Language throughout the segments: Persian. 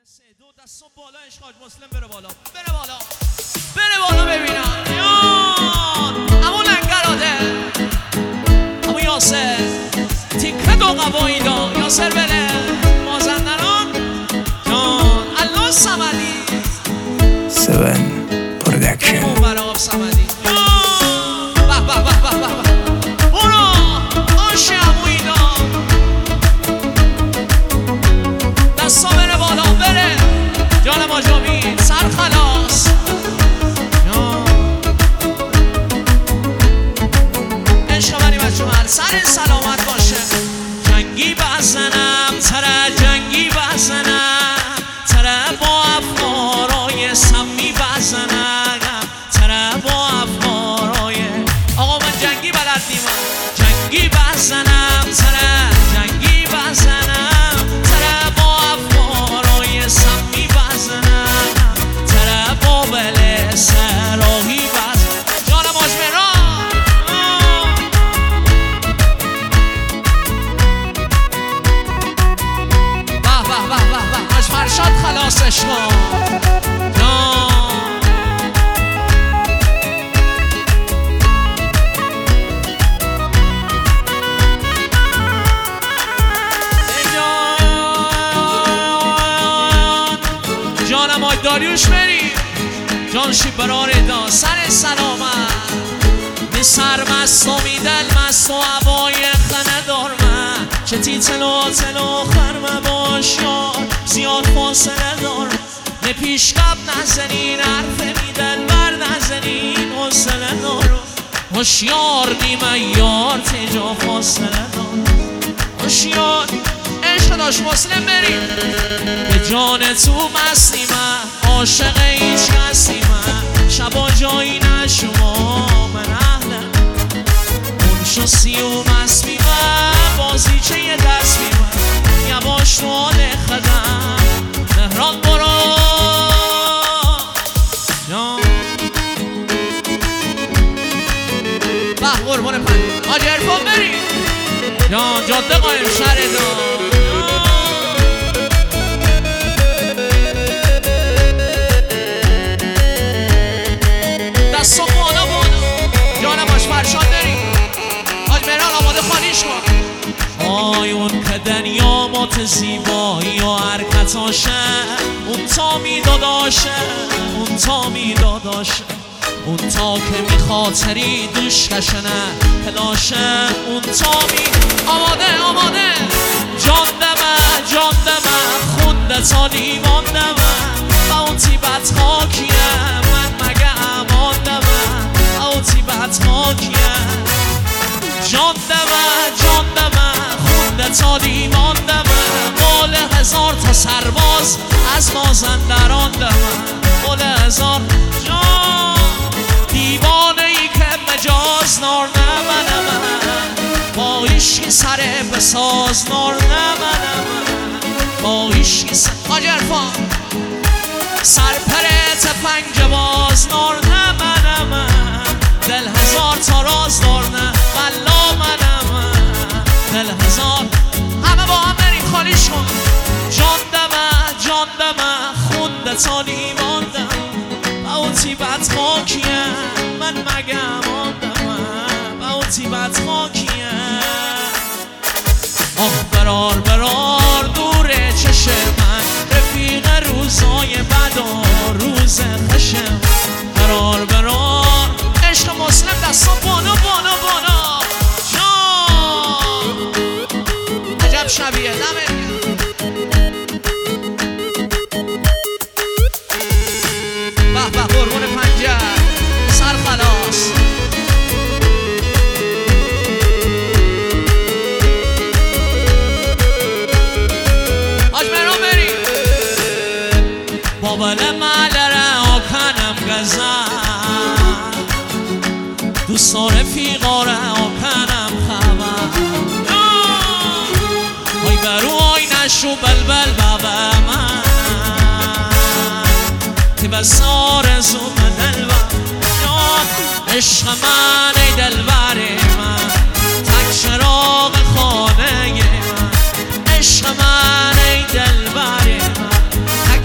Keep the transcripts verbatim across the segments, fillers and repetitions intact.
سه دو دستم بالا عشق حاج مسلم بره بالا بره بالا بره بالا ببینم یان همون لنگراده همون یاسر تیکه دو قبایی دا یاسر بره مازندران جان الله صمدی سون پرودکشن اون برای صمدی به به به به به اونو آشی همونی دا دستا بره بالا بره جان ماجامین سر خلاص عشق منی بچه من سر سلامت باشه جنگی بزنم تره جنگی بزنم تره با افکارای سمی بزنم تره با افکارای آقا من جنگی بلد نیمم جنگی بزنم تره جنگی بزنم تره با افکارای سمی بزنم تره با بله سراحی بزنم جانم آجمران فرشاد خلاصش کن جانم آی داریوش بری جان شی برار دا سر سلامت می سرمست و می دل مست و هوای خنه دارم چه تی تلو تلو خرم باش یار زیاد فاصله دار نه پیش قب نزنین حرف می دل بر نزنین حوصله دار هوشیار نیمه یار تجا فاصله دار هوشیار عشق داشت مسلم بریم به جان تو مستی من عاشق هیچ کسی من شبا جایی نشما من اهلم اون شو سی و مست بی من بازی چه یه دست بی من یواش رو آله خدم مهران برو به قربان پنج حاج عرفان بریم جان جاده قایم شهر دار دستو بالا بالا جانم باش فرشاد داریم حاج مهران آماده خانیش کن آی اون که دنیا مات زیبایی و حرکتاشه اون تا میداداشه اون تا میداداشه اون تا که میخاطری دوش کشنه پلاشه اون تا می آماده آماده جان دمه جان دمه خونده تا لیوان دمه اون تیبت خاکیه من مگه امان دمه اون تیبت خاکیه جان دمه جان دمه خونده تا لیوان دمه مال هزار تا سرباز از مازندران دمه مال هزار جان دیوانه ای که مجاز نار نمه نمه با ایشکی سره بساز نار نمه نمه با ایشکی سر حاج عرفان سرپرت پنج باز نار نمه نمه دل هزار تا راز دار نه بلا منمه دل هزار همه با هم بریم خالیش کن جان دمه جان دمه خونده تا لیوان دمه او تیبت خاکیه من مگه ماندمه او تیبت خاکیه آخ برار برار دوره چشم من رفیق روزای بد و روز خشم برار برار عشق مسلم دستا بالا بالا بالا جان عجب شبیه دمه به به قربون پنجه سر خلاص حاج مهران بریم بابل مالره آکنم گزن دوستا رفیقاره آکنم خبر آی برو آی نشو بلبل بابا من که بسار زوم دلبر عشق من ای دلبر من تک چراغ خانه من عشق من ای دلبر من تک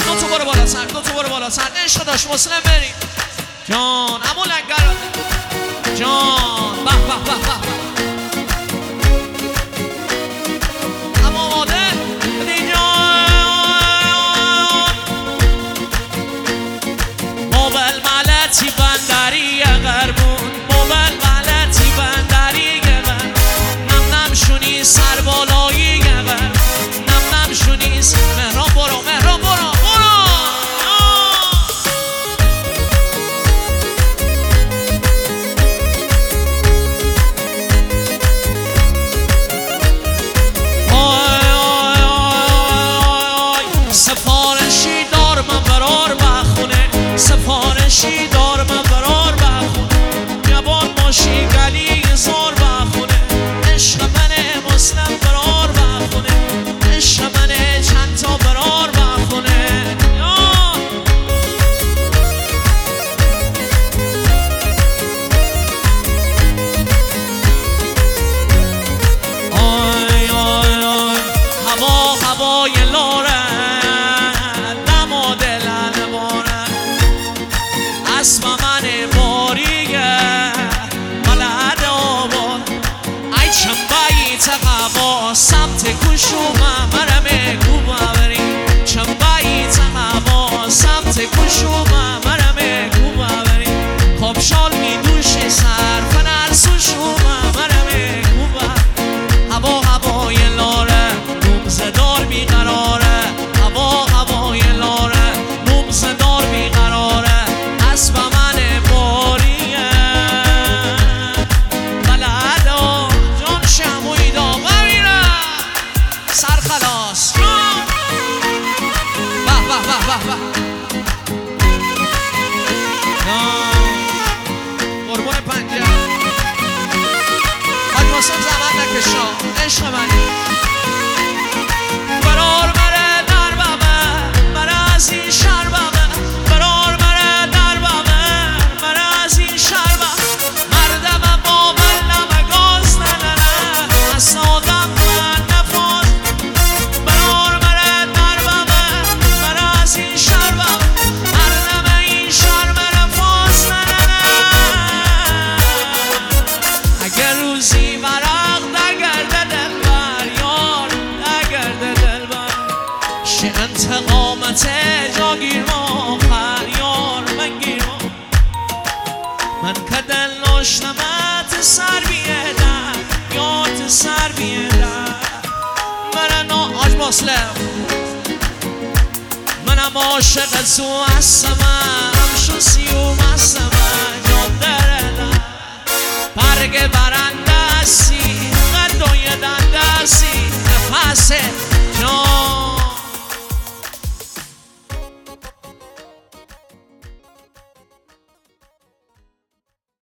دو تا برو بالا سر، دو تا برو بالا سر. عشق داشت مسلم بریم جان. امو لنگر جان. به به به به. اما آماده بدی جان. موبل ملتی بندری غربون، موبل ملتی بندری غربون. نم نم شونی سر بالایی غربون، نم نم شونی سر. مهران برو، مهران برو، برو. سفارشی دار من برار بخونه، سفارشی دار من برار بخونه. جوان باشی گلی زار بخونه. عشق من مسلم برار بخونه، عشق من چند تا برار بخونه. آی آی آی هوا هوای لاره اسب من باریگه بلد آباد. ای چنبایی تقبا سمت کشو ممرم گو ببری. چنبایی تقبا سمت کشو ممرم گو ببری. خوابشال می دوشی سر فنر سوشو ممرم گو ببری. هوا هوای لاره نومزدار بیقراره. هوا هوای لاره نومزدار بیقراره. اسب من باریه بلدا جان شموی داغه میره سر خلاص. به به به به به. قربون پنجه حاج واسم زمان نکشا. عشق منی برار مره در بابه مره از این شر بابه. برار مره در بابه مره از این شر بابه. مردم با بلم گاز ننه از آدم من نفاز. برار مره در بابه مره از این شر بابه. مردم این شر مره فاز ننه. اگر روزی ورق نگرده دلبر یار نگرده دلبر. شه انتقامت جاگیر ما خریار من گیر ما. من که دل ناشتمت سر بیدن یاد سر بیدن. من نا آج مسلم منم عاشق تو هستم. همشو سیوم هستم جان درده برگ برن